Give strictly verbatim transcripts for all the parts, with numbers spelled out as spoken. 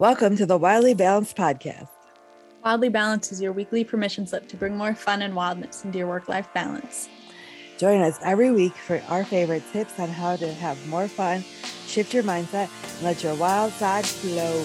Welcome to the Wildly Balanced Podcast. Wildly Balanced is your weekly permission slip to bring more fun and wildness into your work-life balance. Join us every week for our favorite tips on how to have more fun, shift your mindset, and let your wild side flow.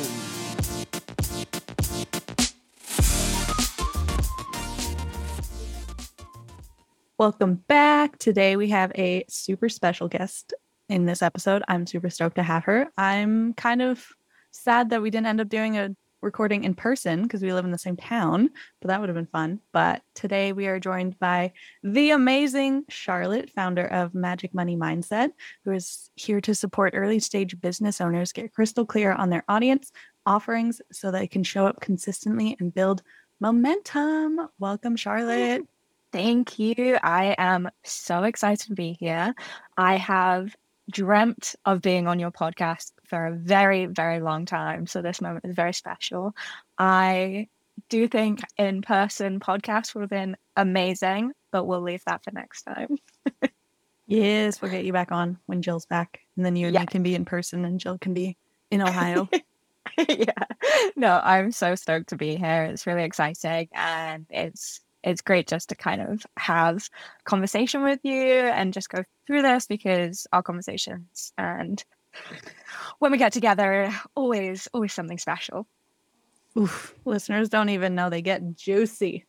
Welcome back. Today we have a super special guest in this episode. I'm super stoked to have her. I'm kind of sad that we didn't end up doing a recording in person because we live in the same town, but that would have been fun. But today we are joined by the amazing Charlotte, founder of Magic Money Mindset, who is here to support early stage business owners get crystal clear on their audience offerings so they can show up consistently and build momentum. Welcome, Charlotte. Thank you. I am so excited to be here. I have dreamt of being on your podcast for a very, very long time. So this moment is very special. I do think in-person podcast would have been amazing, but we'll leave that for next time. Yes, we'll get you back on when Jill's back. And then you and Yeah. me can be in person and Jill can be in Ohio. Yeah. No, I'm so stoked to be here. It's really exciting. And it's it's great just to kind of have conversation with you and just go through this because our conversations and when we get together, always, always something special. Oof, listeners don't even know they get juicy.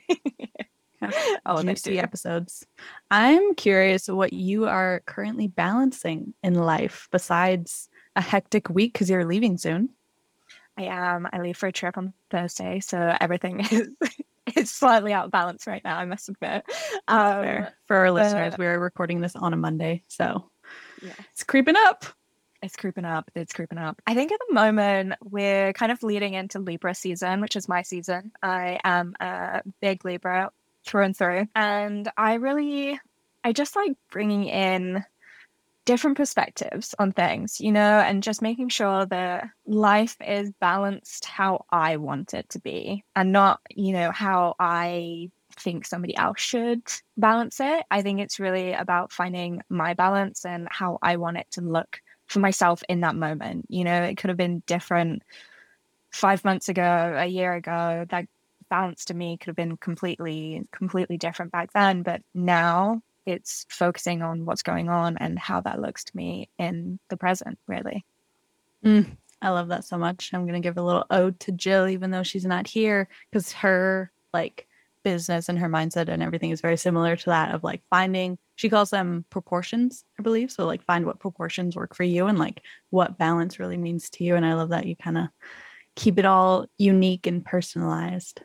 Oh, they Juicy do. episodes. I'm curious what you are currently balancing in life besides a hectic week because you're leaving soon. I am. I leave for a trip on Thursday, so everything is is slightly out of balance right now, I must admit. Um, Fair. For our listeners, but- we're recording this on a Monday, so yeah. it's creeping up. It's creeping up. It's creeping up. I think at the moment we're kind of leading into Libra season, which is my season. I am a big Libra through and through. And I really, I just like bringing in different perspectives on things, you know, and just making sure that life is balanced how I want it to be and not, you know, how I think somebody else should balance it. I think it's really about finding my balance and how I want it to look for myself in that moment. You know, it could have been different five months ago, a year ago. That balance to me could have been completely, completely different back then. But now it's focusing on what's going on and how that looks to me in the present, really. Mm, I love that so much. I'm going to give a little ode to Jill, even though she's not here, because her like business and her mindset and everything is very similar to that of like finding, she calls them proportions, I believe. So like find what proportions work for you and like what balance really means to you. And I love that you kind of keep it all unique and personalized.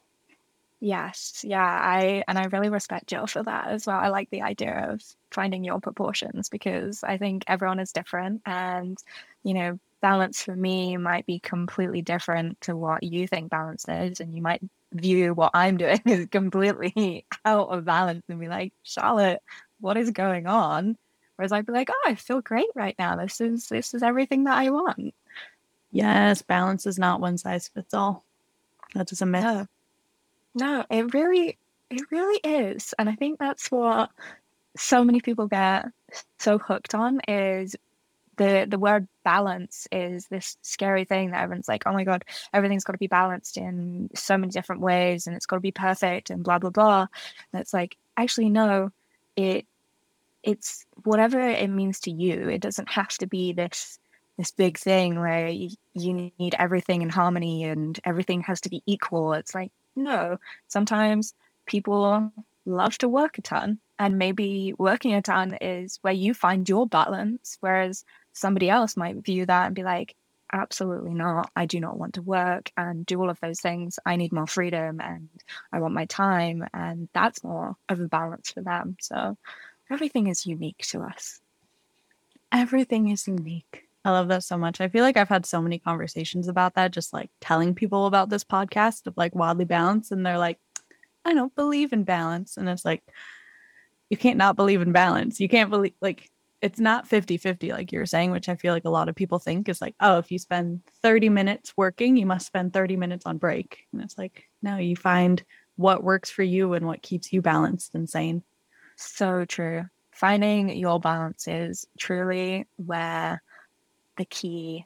Yes, yeah, I and I really respect Jill for that as well. I like the idea of finding your proportions because I think everyone is different and, you know, balance for me might be completely different to what you think balance is, and you might view what I'm doing as completely out of balance and be like, Charlotte, what is going on? Whereas I'd be like, oh, I feel great right now. This is this is everything that I want. Yes, balance is not one size fits all. That is a myth. No. No, it really, it really is. And I think that's what so many people get so hooked on is the the word balance is this scary thing that everyone's like, oh my God, everything's got to be balanced in so many different ways and it's got to be perfect and blah, blah, blah. And it's like, actually, no, it it's whatever it means to you. It doesn't have to be this this big thing where you, you need everything in harmony and everything has to be equal. It's like, no, sometimes people love to work a ton and maybe working a ton is where you find your balance, whereas somebody else might view that and be like, absolutely not. I do not want to work and do all of those things. I need more freedom and I want my time, and that's more of a balance for them. So everything is unique to us. Everything is unique. I love that so much. I feel like I've had so many conversations about that, just like telling people about this podcast of like Wildly Balanced, and they're like, I don't believe in balance. And it's like, you can't not believe in balance. You can't believe, like, it's not fifty-fifty like you were saying, which I feel like a lot of people think is like, oh, if you spend thirty minutes working, you must spend thirty minutes on break. And it's like, no, you find what works for you and what keeps you balanced and sane. So true. Finding your balance is truly where the key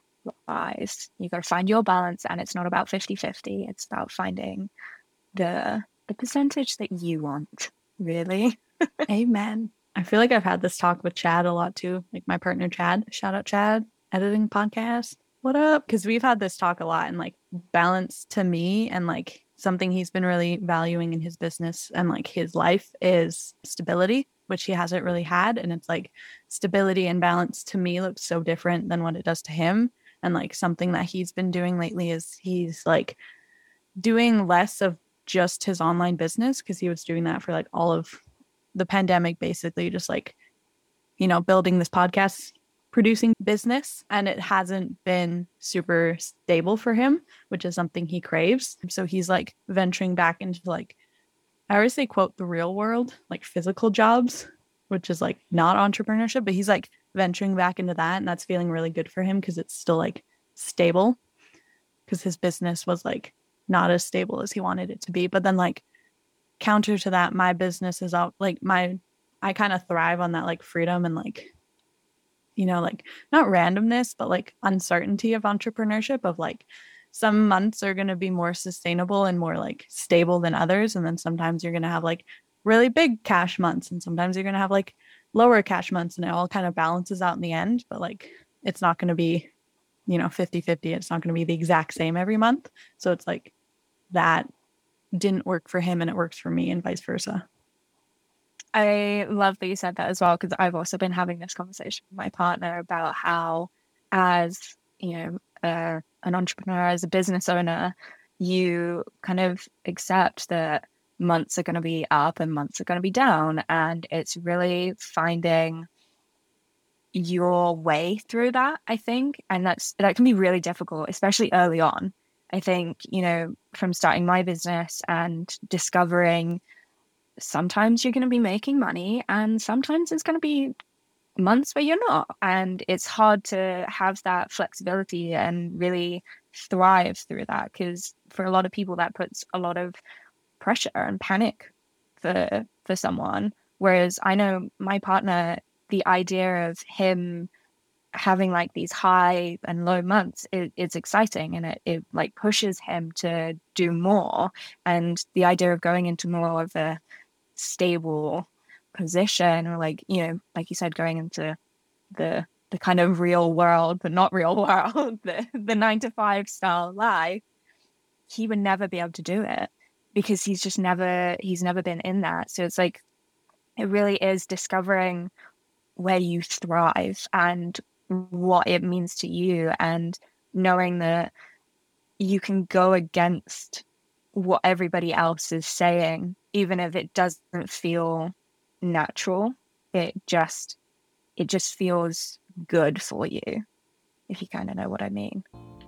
wise. You got to find your balance, and it's not about fifty-fifty. It's about finding the the percentage that you want, really. Amen. I feel like I've had this talk with Chad a lot too, like my partner Chad. Shout out Chad, editing podcast. What up? Because we've had this talk a lot, and like balance to me, and like something he's been really valuing in his business and like his life is stability, which he hasn't really had. And it's like stability and balance to me looks so different than what it does to him. And like something that he's been doing lately is he's like doing less of just his online business, because he was doing that for like all of the pandemic, basically just like, you know, building this podcast producing business, and it hasn't been super stable for him, which is something he craves. So he's like venturing back into like, I always say quote the real world, like physical jobs, which is like not entrepreneurship, but he's like venturing back into that, and that's feeling really good for him because it's still like stable, because his business was like not as stable as he wanted it to be. But then like counter to that, my business is out like my I kind of thrive on that like freedom and like, you know, like not randomness, but like uncertainty of entrepreneurship, of like some months are going to be more sustainable and more like stable than others. And then sometimes you're going to have like really big cash months, and sometimes you're going to have like lower cash months, and it all kind of balances out in the end. But like, it's not going to be, you know, fifty-fifty. It's not going to be the exact same every month. So it's like that didn't work for him and it works for me, and vice versa. I love that you said that as well, because I've also been having this conversation with my partner about how, as you know, uh, an entrepreneur, as a business owner, you kind of accept that months are going to be up and months are going to be down, and it's really finding your way through that, I think. And that's that can be really difficult, especially early on. I think, you know, from starting my business and discovering sometimes you're going to be making money and sometimes it's going to be months where you're not. And it's hard to have that flexibility and really thrive through that, because for a lot of people that puts a lot of pressure and panic for for someone. Whereas I know my partner, the idea of him having like these high and low months, it, it's exciting, and it, it like pushes him to do more. And the idea of going into more of a stable position, or like, you know, like you said, going into the the kind of real world, but not real world, the, the nine to five style life, he would never be able to do it, because he's just never, he's never been in that. So it's like, it really is discovering where you thrive and what it means to you, and knowing that you can go against what everybody else is saying, even if it doesn't feel natural. It just it just feels good for you, if you kind of know what I mean.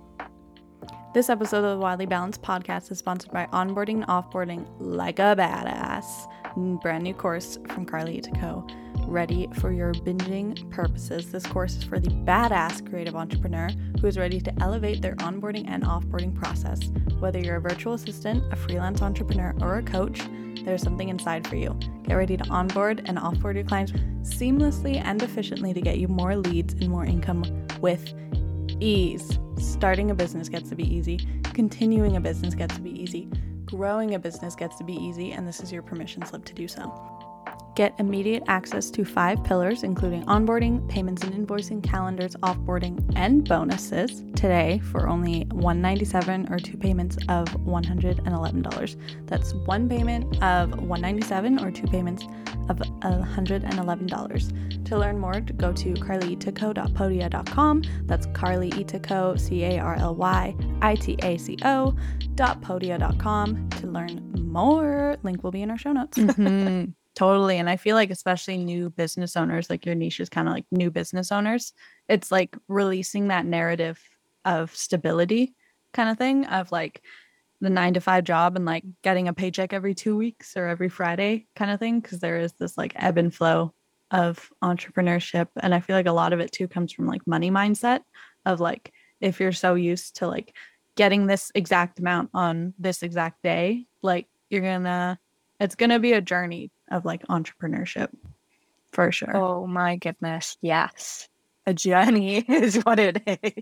This episode of the Wildly Balanced podcast is sponsored by Onboarding and Offboarding Like a Badass, brand new course from Carly Itaco. Ready for your binging purposes. This course is for the badass creative entrepreneur who is ready to elevate their onboarding and offboarding process. Whether you're a virtual assistant, a freelance entrepreneur, or a coach, there's something inside for you. Get ready to onboard and offboard your clients seamlessly and efficiently to get you more leads and more income with ease. Starting a business gets to be easy. Continuing a business gets to be easy. Growing a business gets to be easy, and this is your permission slip to do so. Get immediate access to five pillars, including onboarding, payments and invoicing, calendars, offboarding, and bonuses today for only one hundred ninety-seven dollars, or two payments of one hundred eleven dollars. That's one payment of one hundred ninety-seven dollars or two payments of one hundred eleven dollars. To learn more, go to carly itaco dot podia dot com. That's Carly Itaco, C A R L Y I T A C O dot podia dot com to learn more. Link will be in our show notes. Mm-hmm. Totally. And I feel like especially new business owners, like your niche is kind of like new business owners. It's like releasing that narrative of stability kind of thing, of like the nine to five job and like getting a paycheck every two weeks or every Friday kind of thing. Because there is this like ebb and flow of entrepreneurship. And I feel like a lot of it too comes from like money mindset of like, if you're so used to like getting this exact amount on this exact day, like you're gonna, it's gonna be a journey of like entrepreneurship for sure. Oh my goodness, yes. A journey is what it is.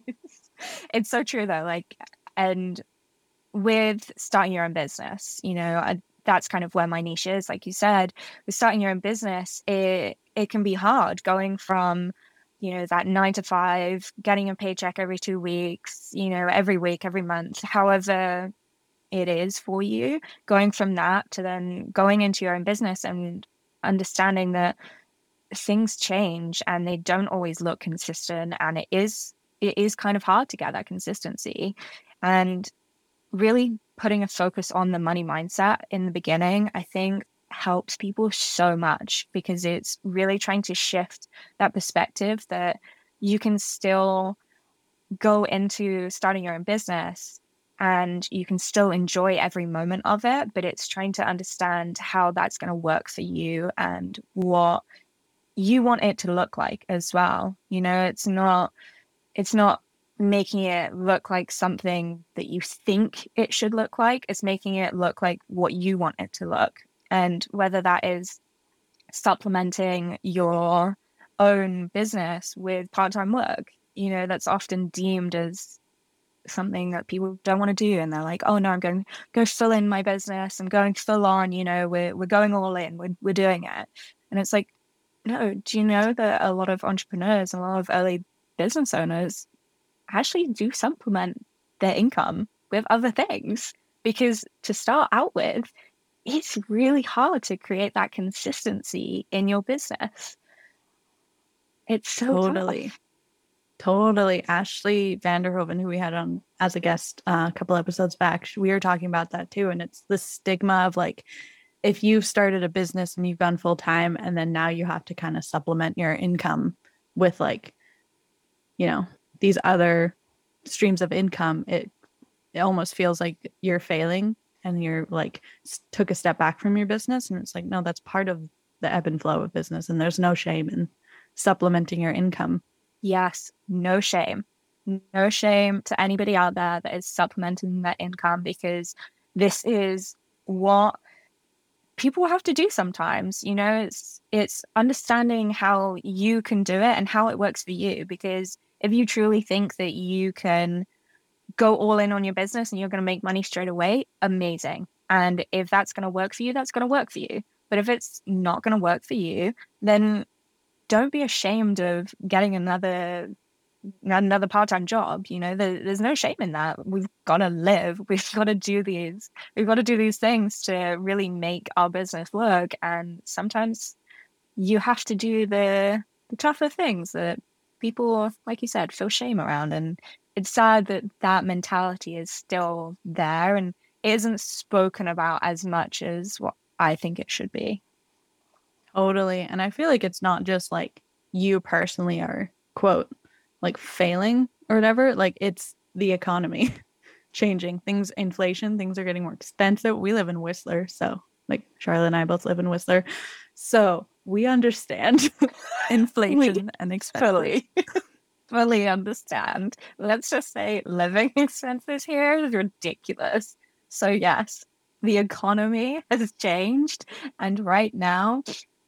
It's so true though. Like, and with starting your own business, you know, I, that's kind of where my niche is. Like you said, with starting your own business, it it can be hard going from, you know, that nine to five, getting a paycheck every two weeks, you know, every week, every month, however it is for you, going from that to then going into your own business and understanding that things change and they don't always look consistent, and it is it is kind of hard to get that consistency. And really putting a focus on the money mindset in the beginning, I think helps people so much, because it's really trying to shift that perspective that you can still go into starting your own business and you can still enjoy every moment of it, but it's trying to understand how that's going to work for you and what you want it to look like as well. You know, it's not it's not making it look like something that you think it should look like. It's making it look like what you want it to look. And whether that is supplementing your own business with part-time work, you know, that's often deemed as something that people don't want to do. And they're like, oh no, I'm going to go fill in my business. I'm going full on, you know, we're, we're going all in, we're, we're doing it. And it's like, no, do you know that a lot of entrepreneurs and a lot of early business owners actually do supplement their income with other things? Because to start out with, it's really hard to create that consistency in your business. It's so Totally. tough. Totally. Ashley Vanderhoven, who we had on as a guest uh, a couple episodes back, we were talking about that too. And it's the stigma of like, if you've started a business and you've gone full time and then now you have to kind of supplement your income with like, you know, these other streams of income, it, it almost feels like you're failing and you're like took a step back from your business. And it's like, no, that's part of the ebb and flow of business. And there's no shame in supplementing your income. Yes, no shame. No shame to anybody out there that is supplementing their income, because this is what people have to do sometimes. You know, it's it's understanding how you can do it and how it works for you. Because if you truly think that you can go all in on your business and you're going to make money straight away, amazing. And if that's going to work for you, that's going to work for you. But if it's not going to work for you, then don't be ashamed of getting another another part-time job. You know, there, there's no shame in that. We've got to live. We've got to do these. We've got to do these things to really make our business work. And sometimes you have to do the, the tougher things that people, like you said, feel shame around. And it's sad that that mentality is still there and isn't spoken about as much as what I think it should be. Totally. And I feel like it's not just like you personally are, quote, like failing or whatever. Like it's the economy changing. Things, inflation, things are getting more expensive. We live in Whistler. So like Charlotte and I both live in Whistler. So we understand inflation and expenses. Fully, fully understand. Let's just say living expenses here is ridiculous. So yes, the economy has changed. And right now,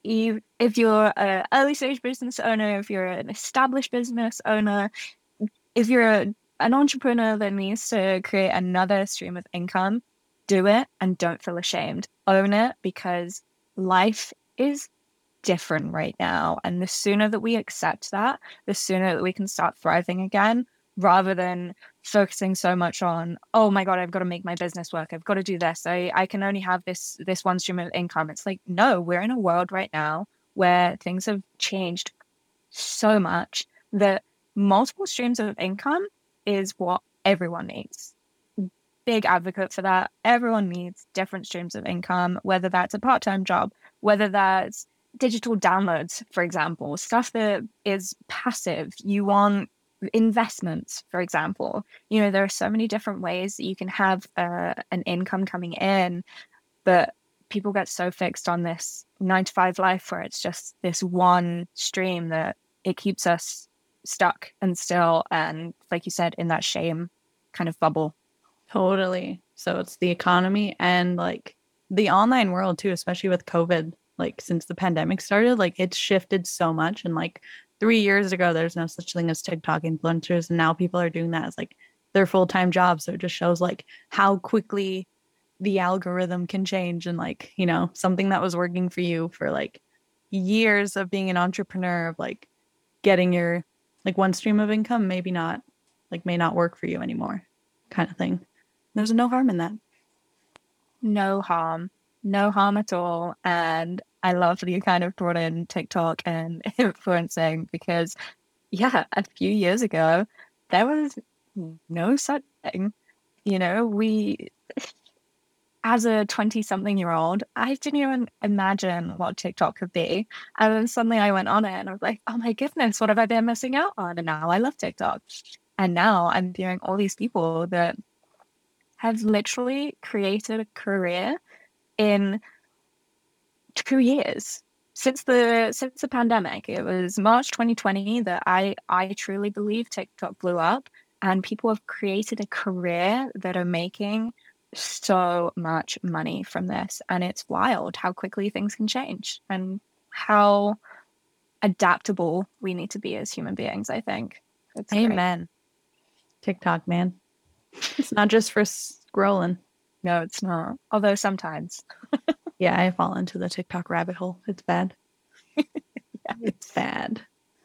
if you're an early stage business owner, if you're an established business owner, if you're a, an entrepreneur that needs to create another stream of income, do it and don't feel ashamed. Own it, because life is different right now. And the sooner that we accept that, the sooner that we can start thriving again, rather than focusing so much on, oh my God, I've got to make my business work. I've got to do this. I, I can only have this, this one stream of income. It's like, no, we're in a world right now where things have changed so much that multiple streams of income is what everyone needs. Big advocate for that. Everyone needs different streams of income, whether that's a part-time job, whether that's digital downloads, for example, stuff that is passive. You want investments, for example. You know, there are so many different ways that you can have uh, an income coming in, but people get so fixed on this nine to five life where it's just this one stream that it keeps us stuck and still, and like you said, in that shame kind of bubble. Totally. So it's the economy and like the online world too, especially with COVID. Like since the pandemic started, like it's shifted so much, and like three years ago, there's no such thing as TikTok influencers. And now people are doing that as like their full-time job. So it just shows like how quickly the algorithm can change, and like, you know, something that was working for you for like years of being an entrepreneur, of like getting your like one stream of income, maybe not like may not work for you anymore, kind of thing. There's no harm in that. No harm, no harm at all. And I love that you kind of brought in TikTok and influencing, because yeah, a few years ago, there was no such thing. You know, we, as a twenty something year old, I didn't even imagine what TikTok could be. And then suddenly I went on it and I was like, oh my goodness, what have I been missing out on? And now I love TikTok. And now I'm viewing all these people that have literally created a career in two years. Since the since the pandemic, it was March twenty twenty that I I truly believe TikTok blew up, and people have created a career that are making so much money from this. And it's wild how quickly things can change and how adaptable we need to be as human beings, I think. It's Amen. Great. TikTok, man. It's not just for scrolling. No, it's not. Although sometimes. Yeah, I fall into the TikTok rabbit hole. It's bad. Yeah, it's bad.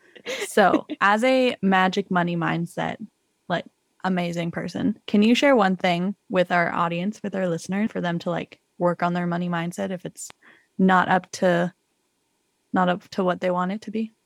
So, as a magic money mindset, like amazing person, can you share one thing with our audience, with our listeners, for them to like work on their money mindset if it's not up to not up to what they want it to be?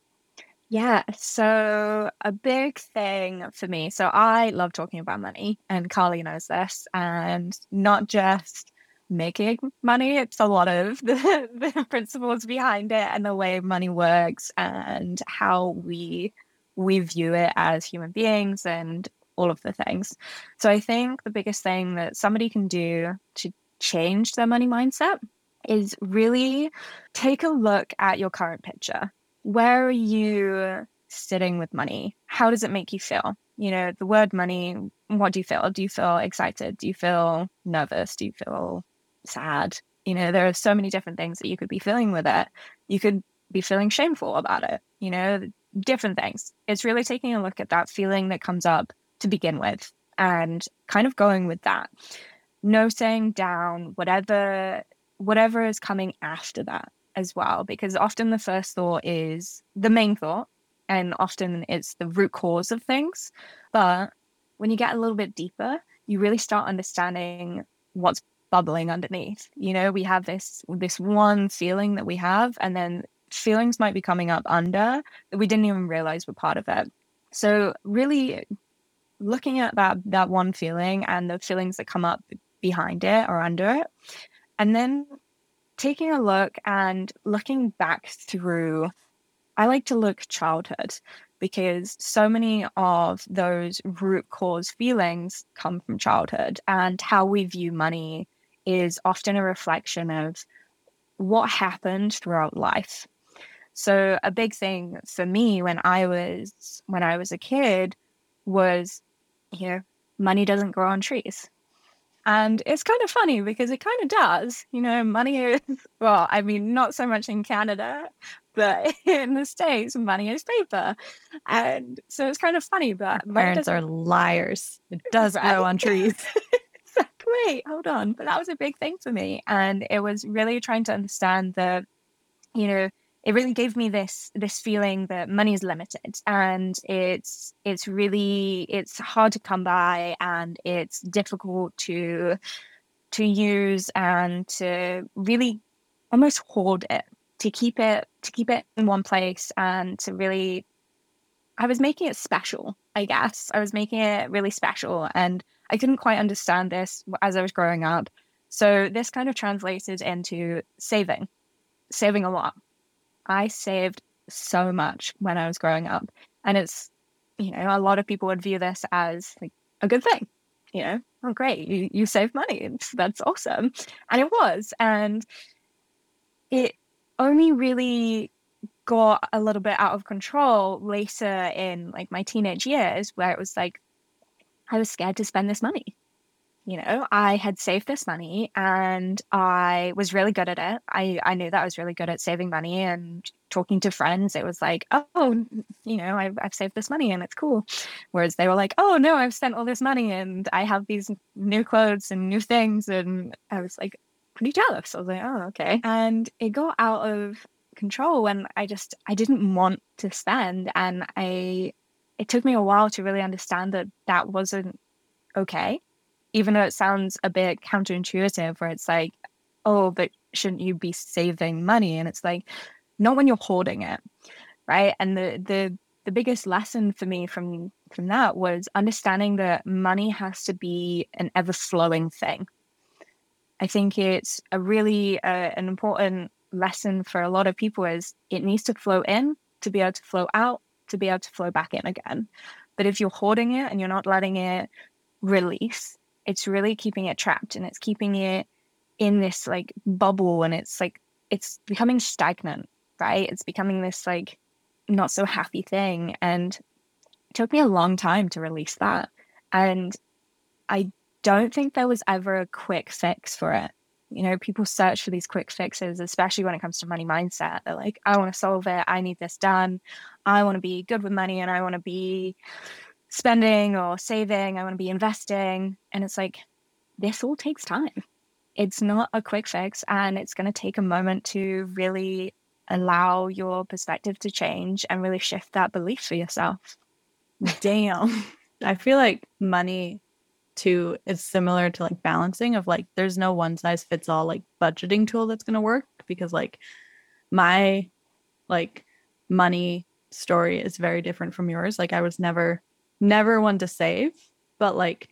Yeah, so a big thing for me, so I love talking about money, and Carly knows this, and not just making money, it's a lot of the, the principles behind it and the way money works and how we we view it as human beings and all of the things. So I think the biggest thing that somebody can do to change their money mindset is really take a look at your current picture. Where are you sitting with money? How does it make you feel? You know, the word money, what do you feel? Do you feel excited? Do you feel nervous? Do you feel sad? You know, there are so many different things that you could be feeling with it. You could be feeling shameful about it, you know, different things. It's really taking a look at that feeling that comes up to begin with and kind of going with that. Noting down whatever whatever is coming after that as well, because often the first thought is the main thought, and often it's the root cause of things. But when you get a little bit deeper, you really start understanding what's bubbling underneath. You know, we have this this one feeling that we have, and then feelings might be coming up under that we didn't even realize were part of it. So really looking at that that one feeling and the feelings that come up behind it or under it, and then taking a look and looking back through, I like to look childhood, because so many of those root cause feelings come from childhood, and how we view money is often a reflection of what happened throughout life. So a big thing for me when I was when I was a kid was, you know, money doesn't grow on trees. And it's kind of funny because it kind of does. You know, money is, well, I mean, not so much in Canada, but in the States, money is paper. And so it's kind of funny, but our parents are liars. It does right? grow on trees. Exactly. Hold on. But that was a big thing for me. And it was really trying to understand that, you know, it really gave me this this feeling that money is limited, and it's it's really it's hard to come by, and it's difficult to to use, and to really almost hoard it, to keep it to keep it in one place, and to really I was making it special, I guess. I was making it really special, and I couldn't quite understand this as I was growing up. So this kind of translated into saving, saving a lot. I saved so much when I was growing up, and it's, you know, a lot of people would view this as like a good thing, you know, oh great, you, you save money, that's awesome. And it was, and it only really got a little bit out of control later in like my teenage years, where it was like, I was scared to spend this money. You know, I had saved this money and I was really good at it. I, I knew that I was really good at saving money and talking to friends, it was like, oh, you know, I've, I've saved this money and it's cool. Whereas they were like, oh no, I've spent all this money and I have these new clothes and new things. And I was like pretty jealous. I was like, oh, okay. And it got out of control when I just, I didn't want to spend. And I, it took me a while to really understand that that wasn't okay. Even though it sounds a bit counterintuitive, where it's like, oh, but shouldn't you be saving money? And it's like, not when you're hoarding it, right? And the the the biggest lesson for me from from that was understanding that money has to be an ever-flowing thing. I think it's a really uh, an important lesson for a lot of people is it needs to flow in to be able to flow out, to be able to flow back in again. But if you're hoarding it and you're not letting it release, it's really keeping it trapped, and it's keeping it in this like bubble, and it's like it's becoming stagnant, right? It's becoming this like not so happy thing. And it took me a long time to release that. And I don't think there was ever a quick fix for it. You know, people search for these quick fixes, especially when it comes to money mindset. They're like, I want to solve it. I need this done. I want to be good with money, and I want to be spending or saving. I want to be investing. And it's like, this all takes time. It's not a quick fix, and it's going to take a moment to really allow your perspective to change and really shift that belief for yourself. Damn. I feel like money too is similar to like balancing, of like there's no one size fits all like budgeting tool that's going to work, because like my like money story is very different from yours. Like I was never never one to save, but like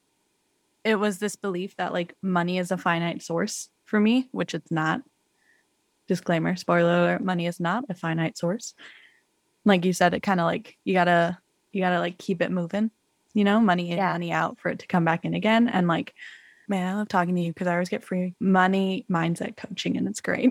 it was this belief that like money is a finite source for me, which it's not. Disclaimer, spoiler alert, money is not a finite source. Like you said, it kind of like you gotta you gotta like keep it moving, you know, money in, Yeah. money out for it to come back in again. And like, man, I love talking to you because I always get free money mindset coaching, and it's great.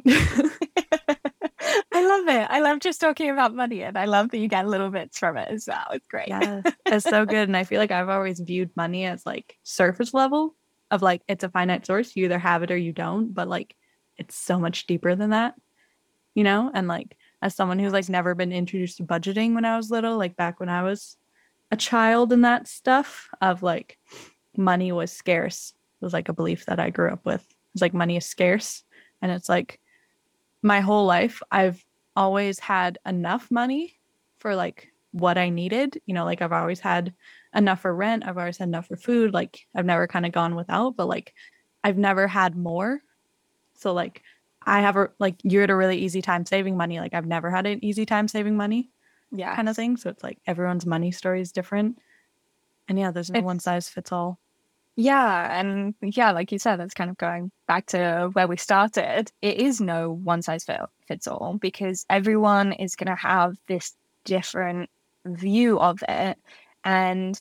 I love it. I love just talking about money, and I love that you get little bits from it as well. It's great. Yeah, it's so good. And I feel like I've always viewed money as like surface level of like it's a finite source. You either have it or you don't, but like it's so much deeper than that, you know? And like as someone who's like never been introduced to budgeting when I was little, like back when I was a child and that stuff of like money was scarce, it was like a belief that I grew up with. It's like money is scarce. And it's like my whole life, I've always had enough money for like what I needed. You know, like I've always had enough for rent. I've always had enough for food. Like I've never kind of gone without, but like I've never had more. So like I have a, like you had a really easy time saving money. Like I've never had an easy time saving money, Yeah. kind of thing. So it's like everyone's money story is different. And yeah, there's no It's- one size fits all. Yeah, and yeah, like you said, that's kind of going back to where we started. It is no one size fit- fits all, because everyone is going to have this different view of it. And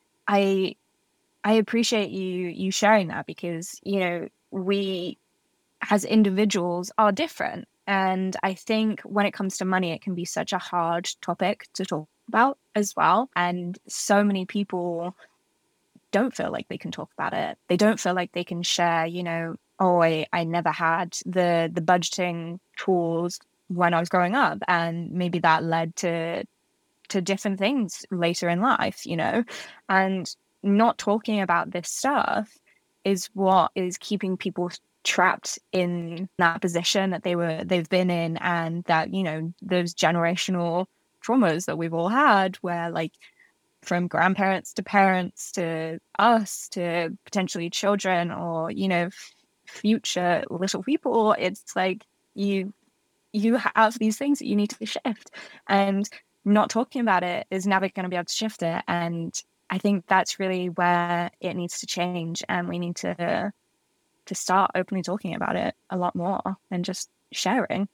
I I appreciate you you sharing that, because, you know, we as individuals are different. And I think when it comes to money, it can be such a hard topic to talk about as well. And so many people don't feel like they can talk about it. They don't feel like they can share, you know, oh, I, I never had the the budgeting tools when I was growing up. And maybe that led to to different things later in life, you know. And not talking about this stuff is what is keeping people trapped in that position that they were they've been in, and that, you know, those generational traumas that we've all had, where like from grandparents to parents to us to potentially children, or, you know, f- future little people, it's like you you have these things that you need to shift, and not talking about it is never going to be able to shift it. And I think that's really where it needs to change, and we need to to start openly talking about it a lot more, and just sharing.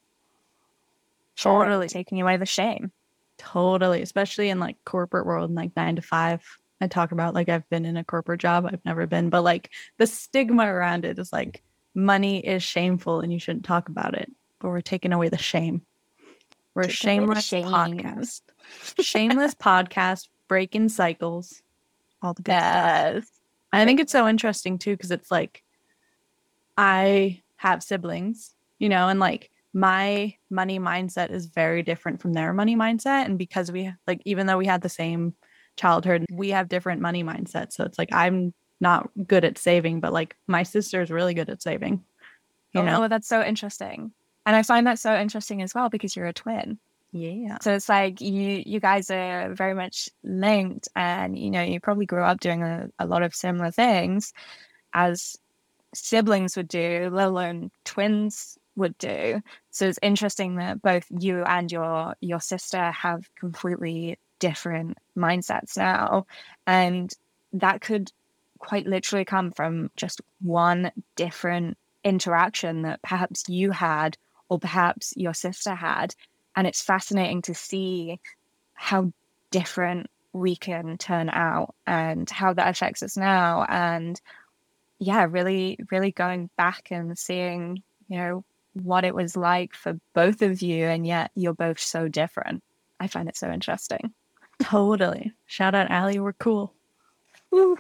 Sharing, Totally. taking away the shame. Totally. Especially in like corporate world and like nine to five. I talk about like I've been in a corporate job. I've never been, but like the stigma around it is like money is shameful and you shouldn't talk about it. But we're taking away the shame. We're a Taking away the shameless shame. podcast. Shameless podcast, breaking cycles, all the good stuff. Yes. I think it's so interesting too, because it's like I have siblings, you know, and like my money mindset is very different from their money mindset. And because we like, even though we had the same childhood, we have different money mindsets. So it's like, I'm not good at saving, but like my sister is really good at saving, you know? Oh, that's so interesting. And I find that so interesting as well because you're a twin. Yeah. So it's like you you guys are very much linked, and you know, you probably grew up doing a, a lot of similar things as siblings would do, let alone twins would do. So it's interesting that both you and your your sister have completely different mindsets now. And that could quite literally come from just one different interaction that perhaps you had or perhaps your sister had. And it's fascinating to see how different we can turn out and how that affects us now. And yeah, really, really going back and seeing, you know, what it was like for both of you, and yet you're both so different. I find it so interesting. Totally. Shout out Allie, we're cool. Woo.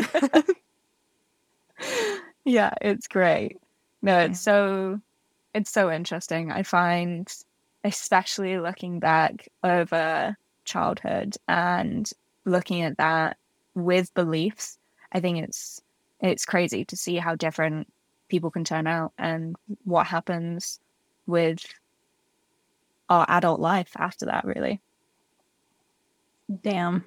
Yeah, it's great. No, it's so it's so interesting. I find, especially looking back over childhood and looking at that with beliefs, I think it's it's crazy to see how different people can turn out and what happens with our adult life after that, really. Damn.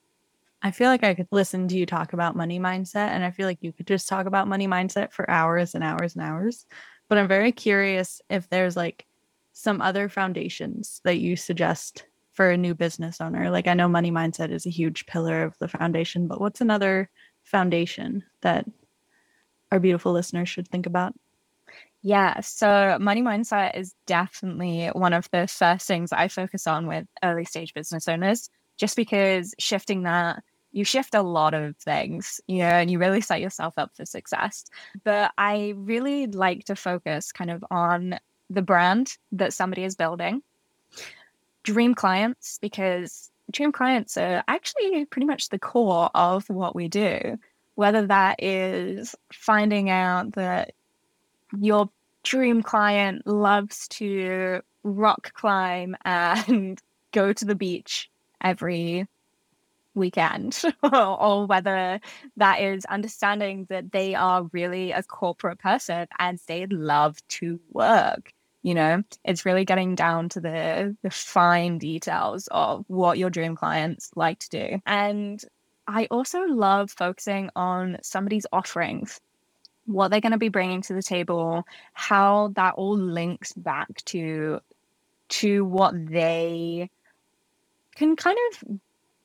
I feel like I could listen to you talk about money mindset, and I feel like you could just talk about money mindset for hours and hours and hours. But I'm very curious if there's like some other foundations that you suggest for a new business owner. Like, I know money mindset is a huge pillar of the foundation, but what's another foundation that our beautiful listeners should think about? Yeah, so money mindset is definitely one of the first things I focus on with early stage business owners, just because shifting that, you shift a lot of things, you know, and you really set yourself up for success. But I really like to focus kind of on the brand that somebody is building, dream clients, because dream clients are actually pretty much the core of what we do, whether that is finding out that your dream client loves to rock climb and go to the beach every weekend, or whether that is understanding that they are really a corporate person and they love to work. You know, it's really getting down to the the fine details of what your dream clients like to do. And I also love focusing on somebody's offerings, what they're going to be bringing to the table, how that all links back to to what they can kind of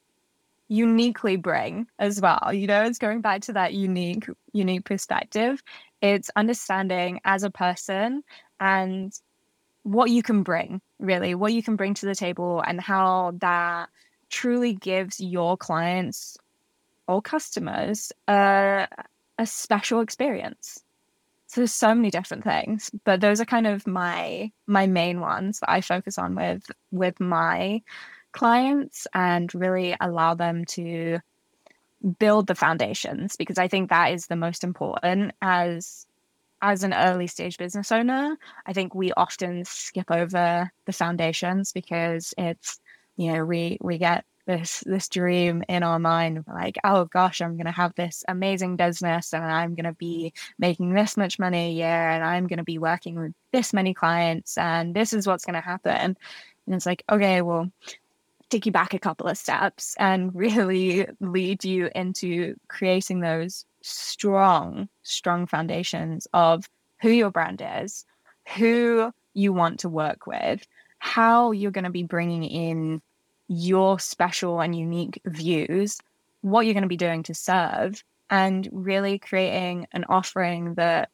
uniquely bring as well. You know, it's going back to that unique unique perspective. It's understanding as a person and what you can bring, really, what you can bring to the table, and how that truly gives your clients or customers uh, a special experience. So there's so many different things, but those are kind of my my main ones that I focus on with with my clients, and really allow them to build the foundations, because I think that is the most important. As as an early stage business owner, I think we often skip over the foundations because it's, you know, we we get this this dream in our mind, like, oh gosh, I'm going to have this amazing business and I'm going to be making this much money a year and I'm going to be working with this many clients and this is what's going to happen. And it's like, okay, well, take you back a couple of steps and really lead you into creating those strong, strong foundations of who your brand is, who you want to work with, how you're going to be bringing in your special and unique views, what you're going to be doing to serve, and really creating an offering that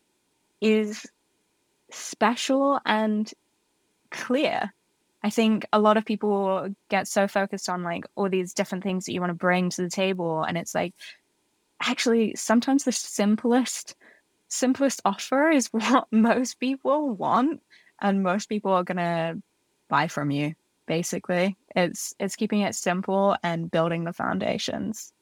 is special and clear. I think a lot of people get so focused on like all these different things that you want to bring to the table, and it's like, actually sometimes the simplest simplest offer is what most people want and most people are gonna buy from you. Basically, it's it's keeping it simple and building the foundations.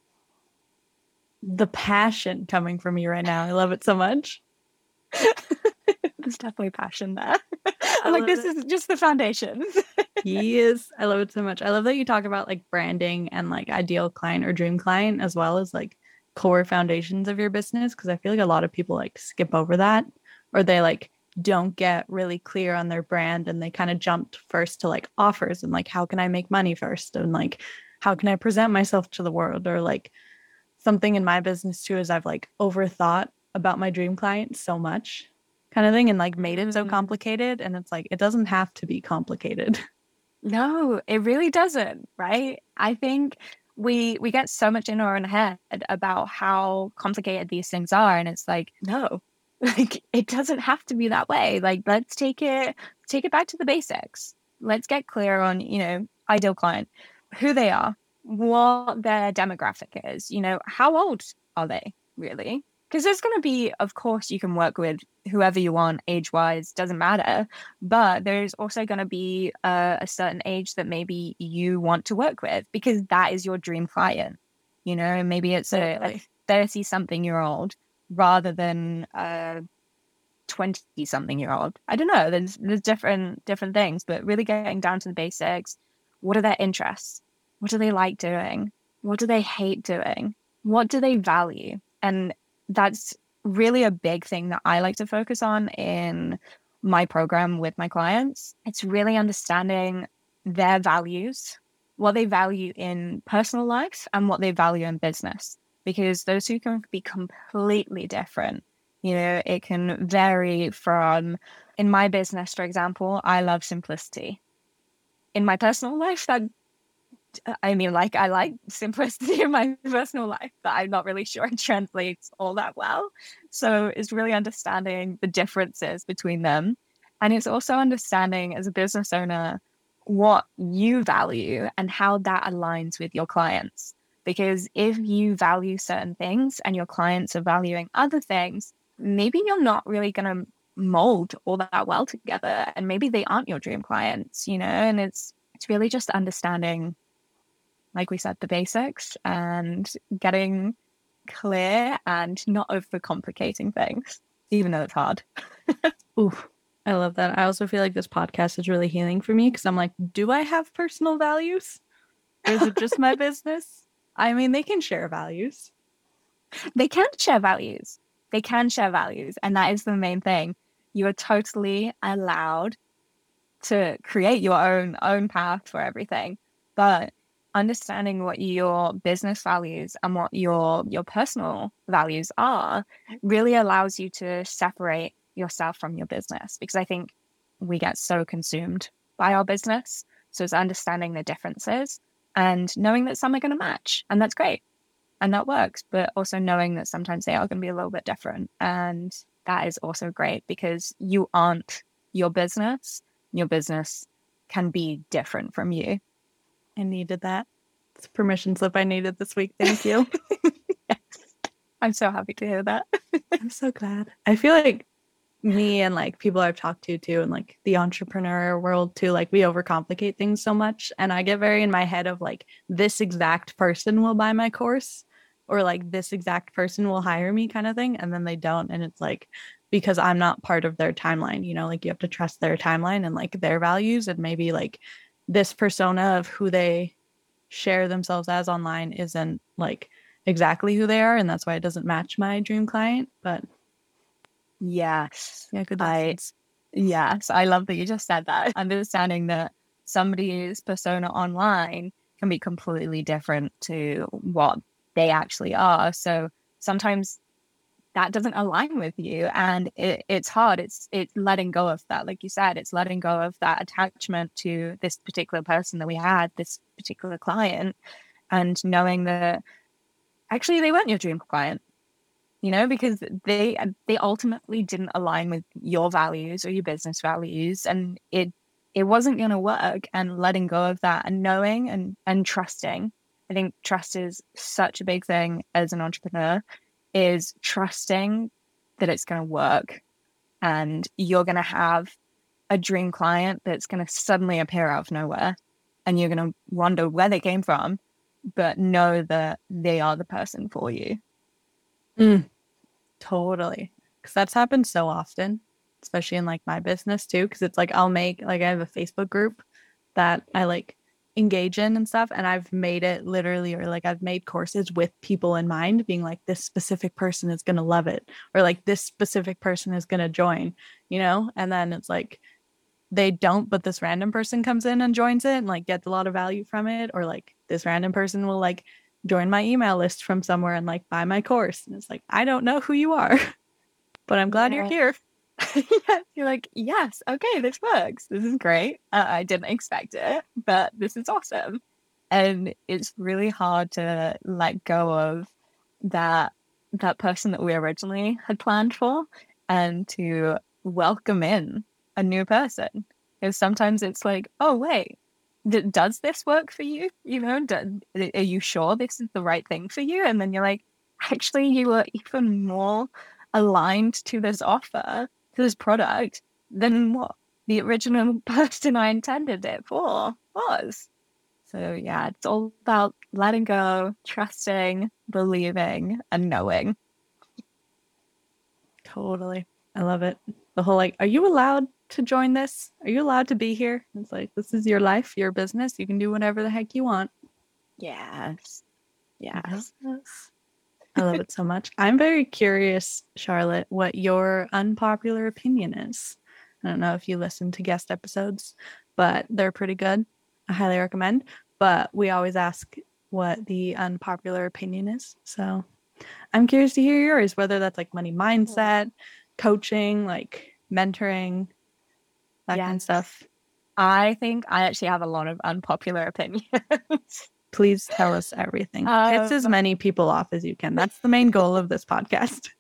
The passion coming from you right now, I love it so much. There's definitely passion there. I'm like, love this it. is just the foundation. He is. I love it so much. I love that you talk about like branding and like ideal client or dream client as well as like core foundations of your business. Cause I feel like a lot of people like skip over that or they like don't get really clear on their brand and they kind of jumped first to like offers and like, how can I make money first? And like, how can I present myself to the world? Or like something in my business too is I've like overthought about my dream client so much kind of thing and like made it so Mm. complicated. And it's like, it doesn't have to be complicated. No, it really doesn't, right? I think we we get so much in our own head about how complicated these things are, and it's like, no, like it doesn't have to be that way. Like let's take it take it back to the basics. Let's get clear on, you know, ideal client, who they are, what their demographic is, you know, how old are they really? Because there's going to be, of course, you can work with whoever you want, age-wise, doesn't matter. But there's also going to be a, a certain age that maybe you want to work with because that is your dream client, you know, and maybe it's a, a thirty-something year old rather than a twenty-something year old. I don't know. There's there's different different things, but really getting down to the basics. What are their interests? What do they like doing? What do they hate doing? What do they value? And that's really a big thing that I like to focus on in my program with my clients. It's really understanding their values, what they value in personal life and what they value in business, because those two can be completely different. You know, it can vary from, in my business, for example, I love simplicity. In my personal life, that I mean, like, I like simplicity in my personal life, but I'm not really sure it translates all that well. So it's really understanding the differences between them. And it's also understanding as a business owner what you value and how that aligns with your clients. Because if you value certain things and your clients are valuing other things, maybe you're not really going to mold all that well together. And maybe they aren't your dream clients, you know, and it's it's really just understanding, like we said, the basics and getting clear and not overcomplicating things, even though it's hard. Ooh, I love that. I also feel like this podcast is really healing for me because I'm like, do I have personal values? Or is it just my business? I mean, they can share values. They can share values. They can share values. And that is the main thing. You are totally allowed to create your own own path for everything. But understanding what your business values and what your your personal values are really allows you to separate yourself from your business, because I think we get so consumed by our business. So it's understanding the differences and knowing that some are going to match, and that's great and that works, but also knowing that sometimes they are going to be a little bit different, and that is also great because you aren't your business. Your business can be different from you. I needed that. It's a permission slip I needed this week. Thank you. Yes. I'm so happy to hear that. I'm so glad. I feel like me and like people I've talked to too, and like the entrepreneur world too, like we overcomplicate things so much. And I get very in my head of like, this exact person will buy my course, or like this exact person will hire me kind of thing. And then they don't. And it's like, because I'm not part of their timeline, you know, like you have to trust their timeline and like their values, and maybe like this persona of who they share themselves as online isn't like exactly who they are, and that's why it doesn't match my dream client. But yes, yeah, good I lessons. yes, I love that you just said that. Understanding that somebody's persona online can be completely different to what they actually are. So sometimes that doesn't align with you, and it, it's hard. It's it's letting go of that, like you said. It's letting go of that attachment to this particular person that we had, this particular client, and knowing that actually they weren't your dream client, you know, because they they ultimately didn't align with your values or your business values, and it it wasn't going to work. And letting go of that and knowing and and trusting. I think trust is such a big thing as an entrepreneur, is trusting that it's going to work, and you're going to have a dream client that's going to suddenly appear out of nowhere, and you're going to wonder where they came from, but know that they are the person for you. Mm, totally. Because that's happened so often. especially in like my business too, because it's like I'll make like I have a Facebook group that I like engage in and stuff, and I've made it literally, or like I've made courses with people in mind, being like, this specific person is gonna love it, or like this specific person is gonna join, you know. And then it's like they don't, but this random person comes in and joins it and like gets a lot of value from it, or like this random person will like join my email list from somewhere and like buy my course, and it's like, I don't know who you are, but I'm glad Yeah. you're here. Yeah, you're like, yes, okay, this works. This is great. Uh, I didn't expect it, but this is awesome. And it's really hard to let go of that that person that we originally had planned for, and to welcome in a new person. Because sometimes it's like, oh wait, d- does this work for you? You know, do, are you sure this is the right thing for you? And then you're like, actually, you were even more aligned to this offer, to this product, than what the original person I intended it for was. So yeah, it's all about letting go, trusting, believing, and knowing. Totally. I love it. The whole like, are you allowed to join this? Are you allowed to be here? It's like, this is your life, your business. You can do whatever the heck you want. Yes. Yes. Yes. I love it so much. I'm very curious, Charlotte, what your unpopular opinion is. I don't know if you listen to guest episodes, but they're pretty good. I highly recommend. But we always ask what the unpopular opinion is. So I'm curious to hear yours, whether that's like money mindset, coaching, like mentoring, that kind of Yes. stuff. I think I actually have a lot of unpopular opinions. Please tell us everything. Um, Piss as many people off as you can. That's the main goal of this podcast.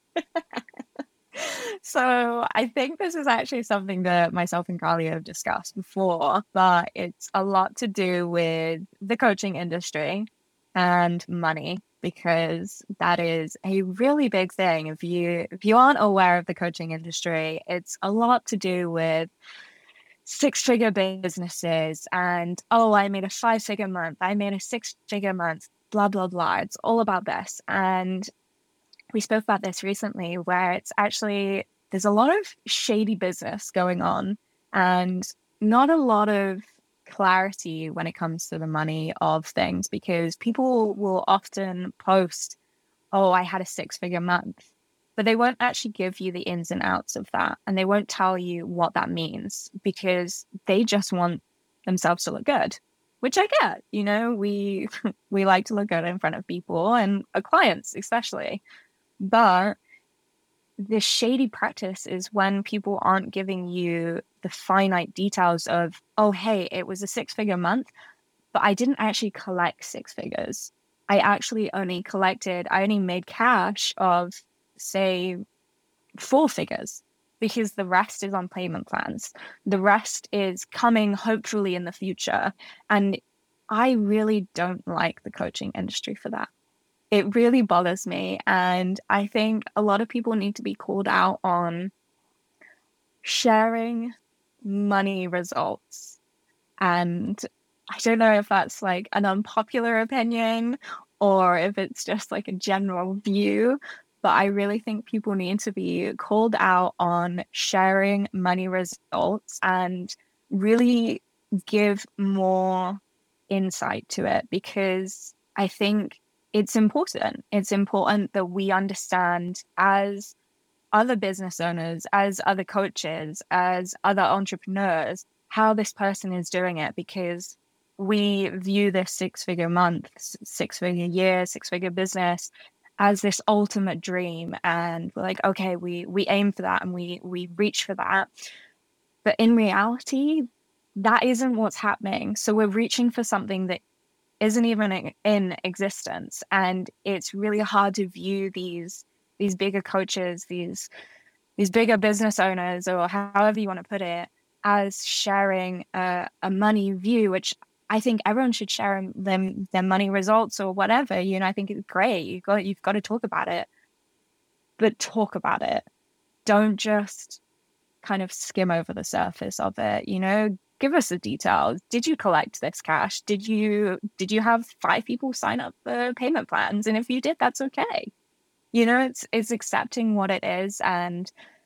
So I think this is actually something that myself and Carly have discussed before, but it's a lot to do with the coaching industry and money, because that is a really big thing. If you if you aren't aware of the coaching industry, it's a lot to do with six-figure businesses and, oh, I made a five-figure month, I made a six-figure month, blah, blah, blah. It's all about this. And we spoke about this recently, where it's actually, there's a lot of shady business going on and not a lot of clarity when it comes to the money of things, because people will often post, oh, I had a six-figure month, but they won't actually give you the ins and outs of that. And they won't tell you what that means, because they just want themselves to look good, which I get. You know, we we like to look good in front of people, and our clients especially. But the shady practice is when people aren't giving you the finite details of, oh, hey, it was a six-figure month, but I didn't actually collect six figures. I actually only collected, I only made cash of, say, four figures, because the rest is on payment plans. The rest is coming hopefully in the future. And I really don't like the coaching industry for that. It really bothers me. And I think a lot of people need to be called out on sharing money results. And I don't know if that's like an unpopular opinion or if it's just like a general view, but I really think people need to be called out on sharing money results and really give more insight to it, because I think it's important. It's important that we understand, as other business owners, as other coaches, as other entrepreneurs, how this person is doing it, because we view this six-figure month, six-figure year, six-figure business as this ultimate dream, and we're like, okay, we we aim for that and we we reach for that, but in reality, that isn't what's happening. So we're reaching for something that isn't even in existence, and it's really hard to view these these bigger coaches, these these bigger business owners, or however you want to put it, as sharing a, a money view, which I think everyone should share them their money results or whatever. You know, I think it's great. You've got you've got to talk about it, but talk about it. Don't just kind of skim over the surface of it. You know, give us the details. Did you collect this cash? Did you did you have five people sign up for payment plans? And if you did, that's okay. You know, it's it's accepting what it is and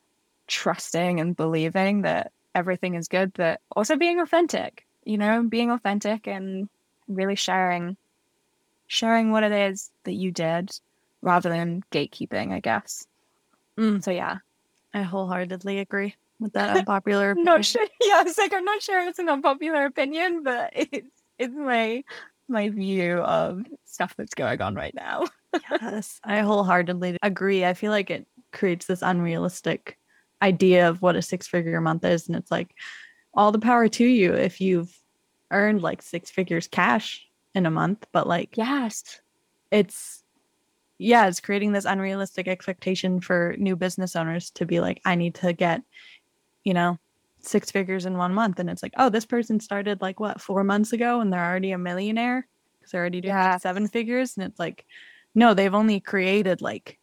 trusting and believing that everything is good, but also being authentic, you know, being authentic and really sharing, sharing what it is that you did rather than gatekeeping, I guess. Mm, So yeah, I wholeheartedly agree with that unpopular I'm opinion. not sure. Yeah, it's like, I'm not sure it's an unpopular opinion, but it's, it's my, my view of stuff that's going on right now. Yes, I wholeheartedly agree. I feel like it creates this unrealistic idea of what a six figure month is. And it's like, all the power to you if you've earned like six figures cash in a month. But like, Yes. it's, yeah, it's creating this unrealistic expectation for new business owners to be like, I need to get, you know, six figures in one month. And it's like, oh, this person started like what, four months ago and they're already a millionaire because they're already doing Yeah. seven figures. And it's like, no, they've only created like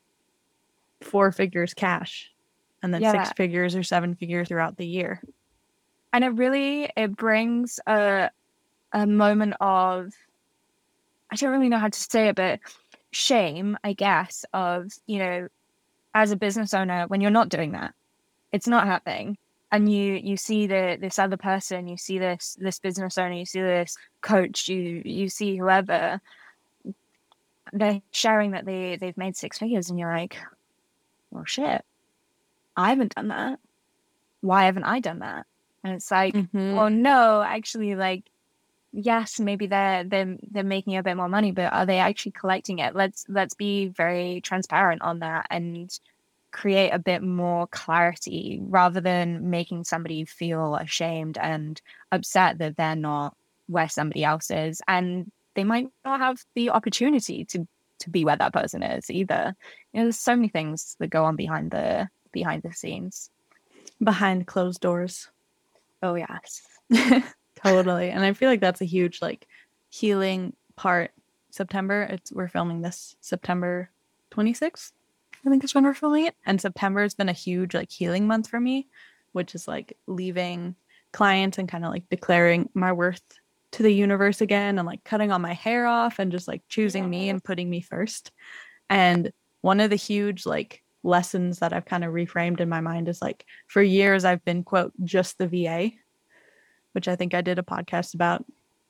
four figures cash and then Yeah. six figures or seven figures throughout the year. And it really, it brings a, a moment of, I don't really know how to say it, but shame, I guess, of, you know, as a business owner, when you're not doing that, it's not happening. And you you see the this other person, you see this this business owner, you see this coach, you you see whoever, they're sharing that they they've made six figures, and you're like, well, shit, I haven't done that. Why haven't I done that? And it's like, Mhm. well, no, actually, like, yes, maybe they're they're they're making a bit more money, but are they actually collecting it? Let's let's be very transparent on that and create a bit more clarity rather than making somebody feel ashamed and upset that they're not where somebody else is, and they might not have the opportunity to to be where that person is either. You know, there's so many things that go on behind the behind the scenes. Behind closed doors. Oh yes. Totally. And I feel like that's a huge like healing part. September, it's we're filming this September twenty-sixth. I think is when we're filming it. And September has been a huge like healing month for me, which is like leaving clients and kind of like declaring my worth to the universe again and like cutting all my hair off and just like choosing yeah. me and putting me first. And one of the huge like lessons that I've kind of reframed in my mind is like for years I've been quote just the V A, which I think I did a podcast about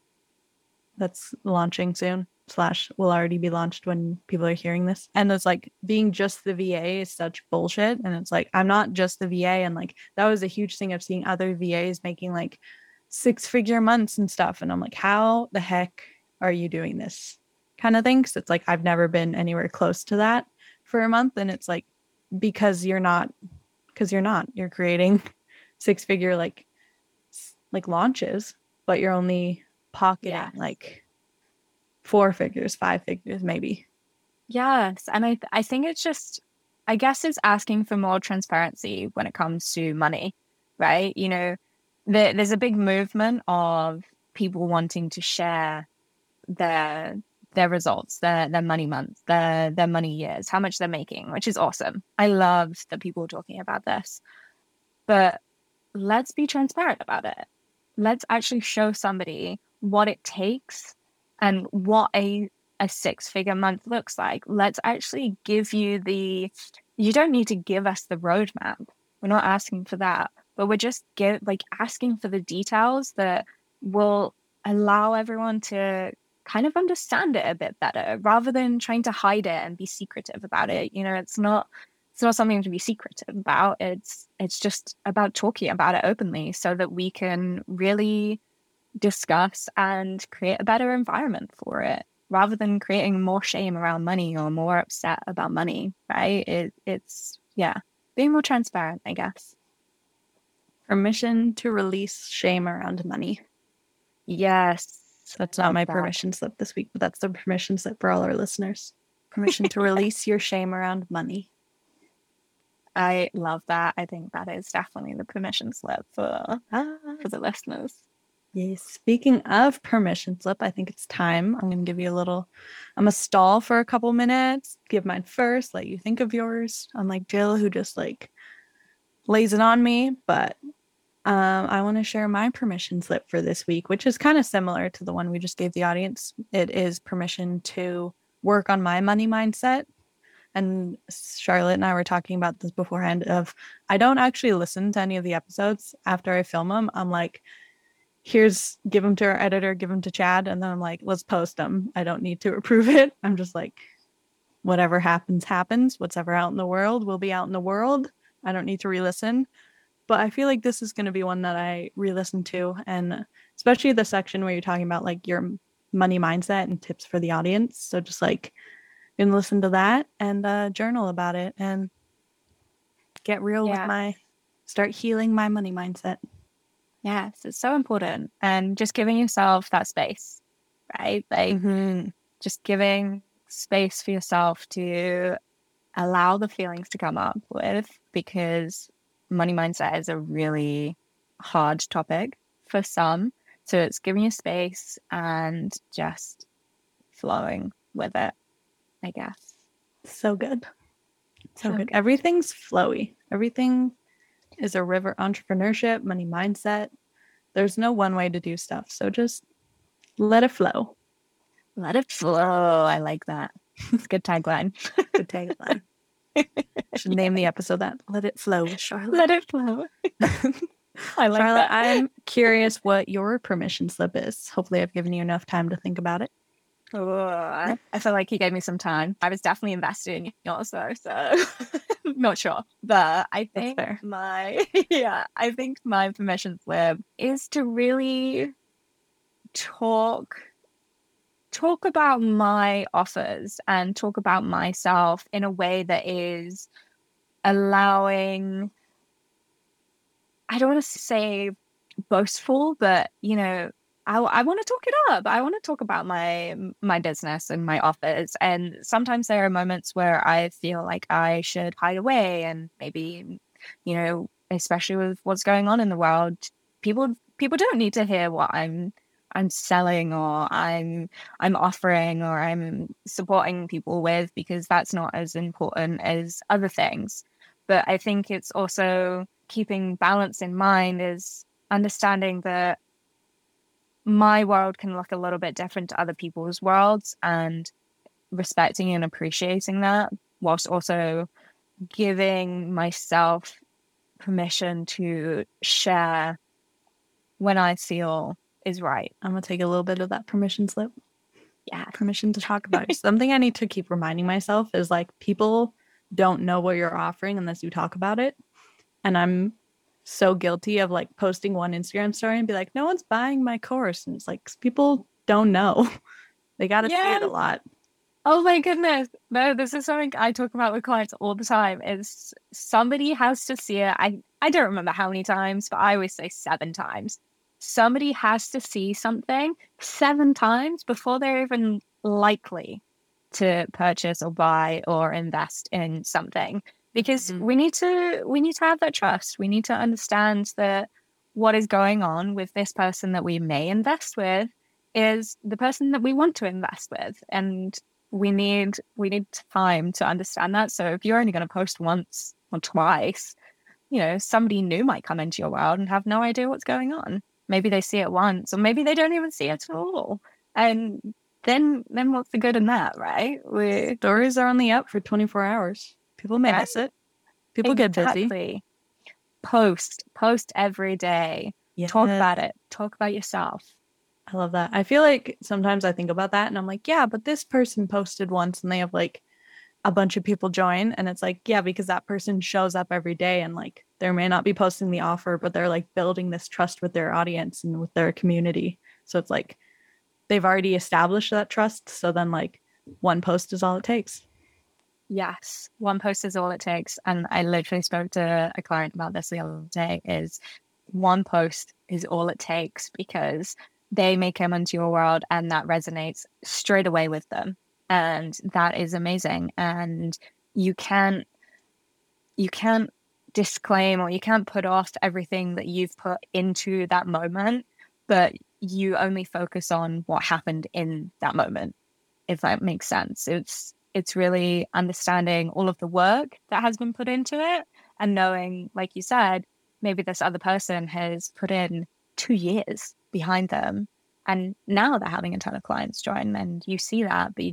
that's launching soon, slash will already be launched when people are hearing this. And it's like being just the V A is such bullshit. And it's like, I'm not just the V A. And like, that was a huge thing of seeing other V As making like six figure months and stuff. And I'm like, how the heck are you doing this kind of thing? Cause it's like, I've never been anywhere close to that for a month. And it's like, because you're not, because you're not, you're creating six figure like, like launches, but you're only pocketing yes. like four figures, five figures, maybe. Yes. And I, th- I think it's just, I guess it's asking for more transparency when it comes to money, right? You know, there, there's a big movement of people wanting to share their their results, their their money months, their their money years, how much they're making, which is awesome. I love that people are talking about this. But let's be transparent about it. Let's actually show somebody what it takes and what a a six-figure month looks like. Let's actually give you the, you don't need to give us the roadmap. We're not asking for that, but we're just give, like asking for the details that will allow everyone to kind of understand it a bit better rather than trying to hide it and be secretive about it. You know, it's not, it's not something to be secretive about. It's, it's just about talking about it openly so that we can really discuss and create a better environment for it rather than creating more shame around money or more upset about money, right? It, it's, yeah, being more transparent, I guess. Permission to release shame around money. Yes. That's not my that. permission slip this week, but that's the permission slip for all our listeners. Permission to release your shame around money. I love that. I think that is definitely the permission slip for, ah. for the listeners. Yes. Speaking of permission slip, I think it's time. I'm going to give you a little, I'm going to stall for a couple minutes, give mine first, let you think of yours. Unlike Jill, who just like lays it on me. But um, I want to share my permission slip for this week, which is kind of similar to the one we just gave the audience. It is permission to work on my money mindset. And Charlotte and I were talking about this beforehand of I don't actually listen to any of the episodes after I film them. I'm like, here's, give them to our editor, give them to Chad. And then I'm like, let's post them. I don't need to approve it. I'm just like, whatever happens, happens. What's ever out in the world will be out in the world. I don't need to re-listen. But I feel like this is going to be one that I re-listen to. And especially the section where you're talking about like your money mindset and tips for the audience. So just like, you can listen to that and uh, journal about it and get real Yeah. with my, start healing my money mindset. Yes, it's so important. And just giving yourself that space, right? Like Mm-hmm. just giving space for yourself to allow the feelings to come up with, because money mindset is a really hard topic for some. So it's giving you space and just flowing with it, I guess. So good. So, So good. good. Everything's flowy. Everything is a river. Entrepreneurship, money mindset. There's no one way to do stuff. So just let it flow. Let it flow. I like that. It's a good tagline. Good tagline. Should name the episode that. Let it flow with Charlotte. Let it flow. I like Charlotte, that. I'm curious what your permission slip is. Hopefully I've given you enough time to think about it. Oh, I feel like he gave me some time. I was definitely invested in yours though, so not sure. But I That's think fair. my yeah, I think my permission slip is to really talk talk about my offers and talk about myself in a way that is allowing, I don't want to say boastful, but you know, I, I want to talk it up. I want to talk about my my business and my offers. And sometimes there are moments where I feel like I should hide away, and maybe, you know, especially with what's going on in the world, people people don't need to hear what I'm I'm selling or I'm I'm offering or I'm supporting people with, because that's not as important as other things. But I think it's also keeping balance in mind, is understanding that my world can look a little bit different to other people's worlds, and respecting and appreciating that, whilst also giving myself permission to share when I feel is right. I'm going to take a little bit of that permission slip. Yeah. Permission to talk about it. Something I need to keep reminding myself is like, people don't know what you're offering unless you talk about it. And I'm so guilty of like posting one Instagram story and be like, no one's buying my course. And it's like, people don't know. They got to Yes. see it a lot. Oh my goodness. No, this is something I talk about with clients all the time, is somebody has to see it. I, I don't remember how many times, but I always say seven times. Somebody has to see something seven times before they're even likely to purchase or buy or invest in something. Because Mhm. we need to we need to have that trust. We need to understand that what is going on with this person that we may invest with is the person that we want to invest with. And we need we need time to understand that. So if you're only going to post once or twice, you know, somebody new might come into your world and have no idea what's going on. Maybe they see it once, or maybe they don't even see it at all. And then then what's the good in that, right? We Stories are only up for twenty-four hours. People may Right. miss it. People get busy. Exactly. Post, post every day. Talk Yes. about it. Talk about yourself. I love that. I feel like sometimes I think about that and I'm like, yeah, but this person posted once and they have like a bunch of people join. And it's like, yeah, because that person shows up every day and like they may not be posting the offer, but they're like building this trust with their audience and with their community. So it's like they've already established that trust. So then like one post is all it takes. Yes, one post is all it takes. And I literally spoke to a client about this the other day, is one post is all it takes, because they may come into your world and that resonates straight away with them. And that is amazing. And you can't, you can't disclaim, or you can't put off everything that you've put into that moment, but you only focus on what happened in that moment, if that makes sense. It's, it's really understanding all of the work that has been put into it, and knowing, like you said, maybe this other person has put in two years behind them, and now they're having a ton of clients join, and you see that, but you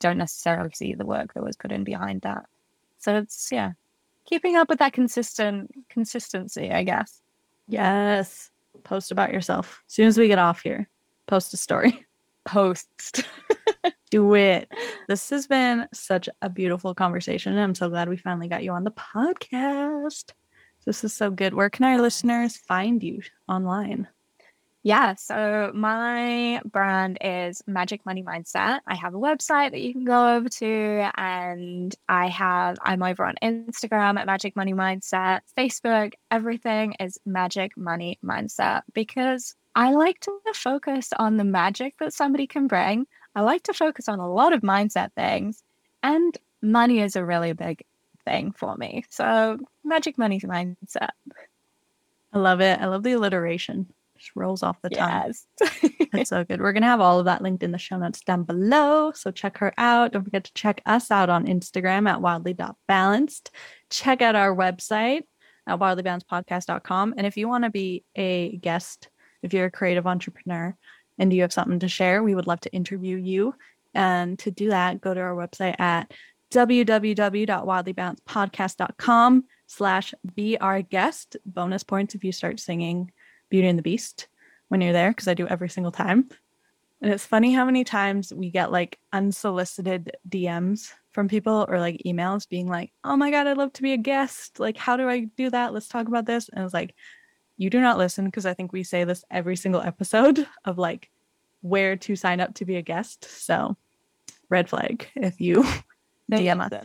don't necessarily see the work that was put in behind that. So it's, yeah, keeping up with that consistent consistency, I guess. Yes. Post about yourself. As soon as we get off here, post a story. Post. Do it. This has been such a beautiful conversation. I'm so glad we finally got you on the podcast. This is so good. Where can our listeners find you online? Yeah, so my brand is Magic Money Mindset. I have a website that you can go over to, and I have I'm over on Instagram at Magic Money Mindset, Facebook, everything is Magic Money Mindset, because I like to focus on the magic that somebody can bring. I like to focus on a lot of mindset things, and money is a really big thing for me. So Magic Money Mindset. I love it. I love the alliteration. Just rolls off the tongue. Yes. It's so good. We're going to have all of that linked in the show notes down below. So check her out. Don't forget to check us out on Instagram at wildly dot balanced. Check out our website at wildly balanced podcast dot com. And if you want to be a guest, if you're a creative entrepreneur and you have something to share, we would love to interview you. And to do that, go to our website at w w w dot wildly balanced podcast dot com slash be our guest. Bonus points if you start singing Beauty and the Beast when you're there, because I do every single time. And it's funny how many times we get like unsolicited D Ms from people or like emails being like, oh my God, I'd love to be a guest. Like, how do I do that? Let's talk about this. And it's like, you do not listen, because I think we say this every single episode of like where to sign up to be a guest. So red flag if you D M us.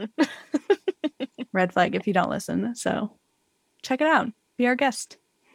Red flag if you don't listen. So check it out. Be our guest.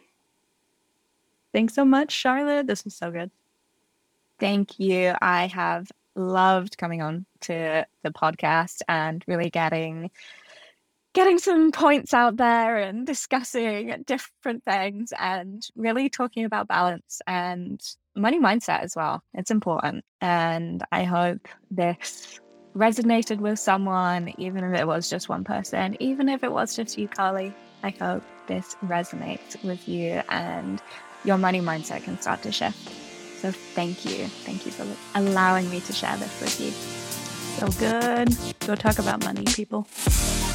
Thanks so much, Charlotte. This was so good. Thank you. I have loved coming on to the podcast and really getting getting some points out there and discussing different things and really talking about balance and money mindset as well. It's important. And I hope this resonated with someone, even if it was just one person, even if it was just you, Carly. I hope this resonates with you and your money mindset can start to shift. So thank you. Thank you for allowing me to share this with you. So good. Go talk about money, people.